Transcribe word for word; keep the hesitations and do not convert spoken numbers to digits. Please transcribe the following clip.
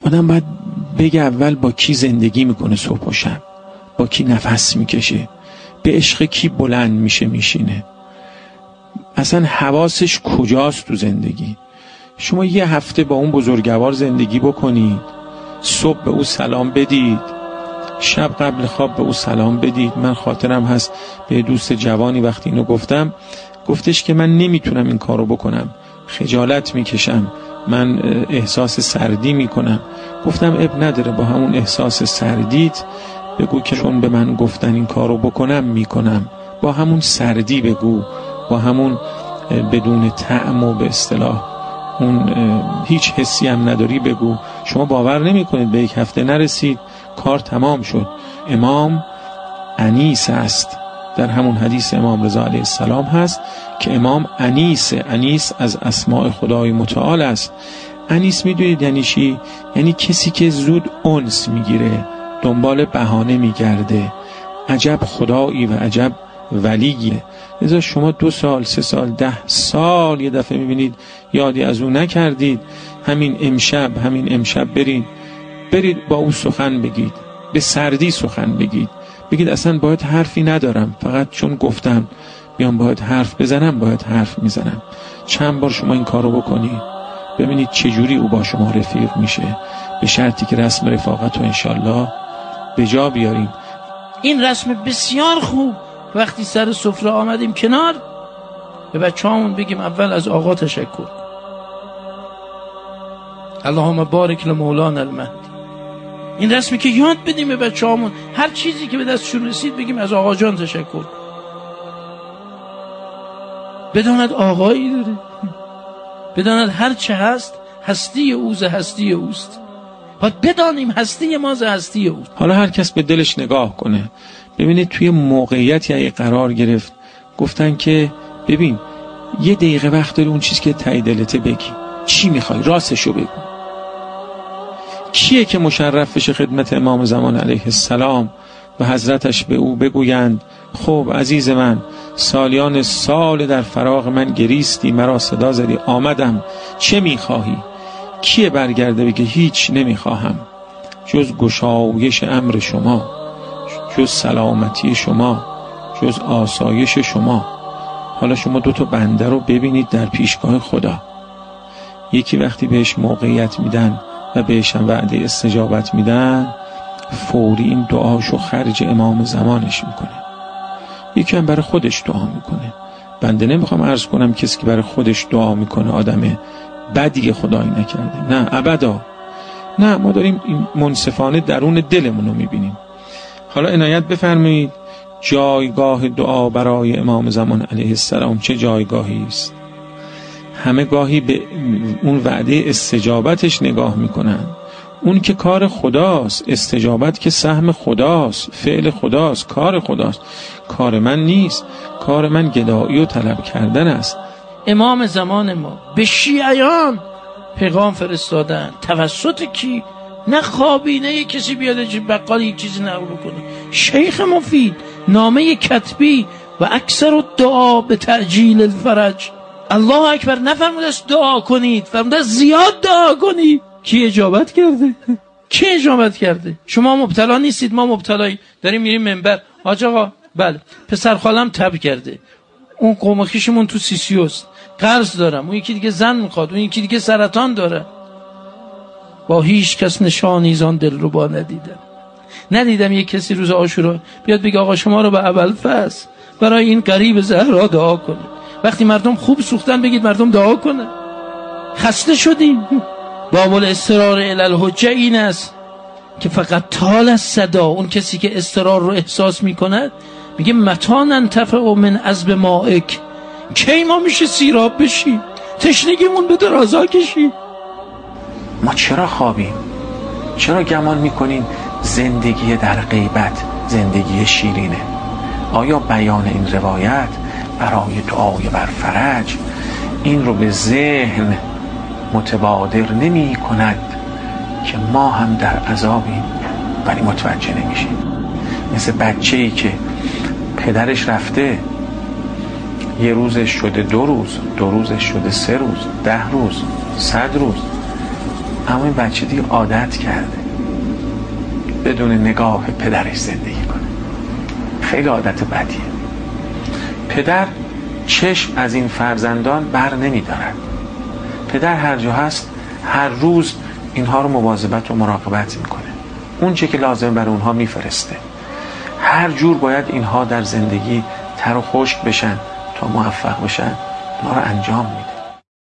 آدم باید بگه اول با کی زندگی میکنه صبح و شب، با کی نفس میکشه، به عشق کی بلند میشه میشینه، اصلا حواسش کجاست تو زندگی. شما یه هفته با اون بزرگوار زندگی بکنید، صبح به او سلام بدید، شب قبل خواب به او سلام بدید. من خاطرم هست به دوست جوانی وقتی اینو گفتم، گفتش که من نمیتونم این کارو بکنم، خجالت میکشم، من احساس سردی میکنم. گفتم اب نداره، با همون احساس سردیت بگو که چون به من گفتن این کارو بکنم میکنم، با همون سردی بگو، با همون بدون طعم و به اصطلاح اون هیچ حسی هم نداری بگو. شما باور نمی کنید به یک هفته نرسید کار تمام شد. امام انیس است، در همون حدیث امام رضا علیه السلام هست که امام انیس، انیس از اسماء خدای متعال است. انیس میدونید یعنی چی؟ یعنی کسی که زود انس میگیره، دنبال بهانه میگرده. عجب خدایی و عجب ولیه. لذا شما دو سال، سه سال، ده سال یه دفعه میبینید یادی از اون نکردید. همین امشب همین امشب برید برید با او سخن بگید، به سردی سخن بگید، بگید اصلا باید حرفی ندارم، فقط چون گفتم بیام باید حرف بزنم، باید حرف میزنم. چند بار شما این کارو بکنید، ببینید چجوری او با شما رفیق میشه، به شرطی که رسم رفاقت رو انشالله به جا بیاریم. این رسم بسیار خوب. وقتی سر سفره آمدیم کنار، به بچه‌هامون بگیم اول از آقا تشکر، اللهم بارک لمولانا المهدی. این رسمی که یاد بدیم به بچه‌هامون، هر چیزی که به دستشون رسید بگیم از آقا جان تشکر. بداند آقایی داره، بداند هر چه هست هستی اوز هستی اوست. باید بدانیم هستی ما ز هستی اوست. حالا هر کس به دلش نگاه کنه، ببینید توی موقعیتی اگه قرار گرفت، گفتن که ببین یه دقیقه وقت داری اون چیز که تای دلته بگی، چی میخوای راستشو بگو. کیه که مشرف بشه خدمت امام زمان علیه السلام و حضرتش به او بگویند خب عزیز من، سالیان سال در فراق من گریستی، مرا صدا زدی، آمدم، چه میخواهی؟ کیه برگرده بگه هیچ نمیخواهم جز گشایش امر شما، جز سلامتی شما، جز آسایش شما. حالا شما دو تا بنده رو ببینید در پیشگاه خدا، یکی وقتی بهش موقعیت میدن و بهش هم وعده استجابت میدن، فوری این دعاشو خرج امام زمانش میکنه. یکی هم برای خودش دعا میکنه. بنده نمیخوام عرض کنم کسی که برای خودش دعا میکنه آدم بدی خدایی نکرده، نه ابدا، نه، ما داریم این منصفانه درون دلمون رو میبینیم. حالا عنایت بفرمایید جایگاه دعا برای امام زمان علیه السلام چه جایگاهی است. همه گاهی به اون وعده استجابتش نگاه میکنن. اون که کار خداست، استجابت که سهم خداست، فعل خداست، کار خداست، کار من نیست. کار من گدایی و طلب کردن است. امام زمان ما به شیعیان پیغام فرستادن توسط کی؟ نه خوابینه کسی بیاده بقال یک چیزی نقل بکنه. شیخ مفید نامه کتبی و اکثر دعا به تعجیل الفرج. الله اکبر نفرموده است دعا کنید، فرموده است زیاد دعا کنید. کی اجابت کرده؟ کی اجابت کرده؟ شما مبتلا نیستید، ما مبتلاییم. داریم میریم منبر، حاج آقا بله پسر خالم تب کرده، اون قوم خویشمون تو سیسیوست، قرض دارم، اون یکی دیگه زن میخواد، اون یکی دیگه سرطان داره. با هیچ کس نشانی زان دل رو با ندیدم. ندیدم یک کسی روز عاشورا بیاد بگه آقا شما رو به ابوالفضل برای این غریب زهرا دعا کنید. وقتی مردم خوب سوختن بگید مردم دعا کنن. خسته شدیم. باب الاضطرار الی الحجه این است که فقط طال صدا، اون کسی که اضطرار رو احساس میکند میگه متا ننتفع من عذب مائک، کی ما میشه سیراب بشیم، تشنگیمون به درازا کشیم. ما چرا خوابیم؟ چرا گمان میکنین زندگی در غیبت زندگی شیرینه؟ آیا بیان این روایت برای دعای بر فرج این رو به ذهن متبادر نمی کند که ما هم در عذابیم ولی متوجه نمیشیم؟ مثل بچه‌ای که پدرش رفته، یه روزش شده دو روز، دو روزش شده سه روز، ده روز، صد روز، اما این بچه دیگه عادت کرده بدون نگاه پدرش زندگی کنه. خیلی عادت بدیه. پدر چشم از این فرزندان بر نمی دارد. پدر هر جا هست هر روز اینها رو مواظبت و مراقبت میکنه، اون چه که لازم برای اونها میفرسته. هر جور باید اینها در زندگی تر و خشک بشن تا موفق بشن، اونها رو انجام میده.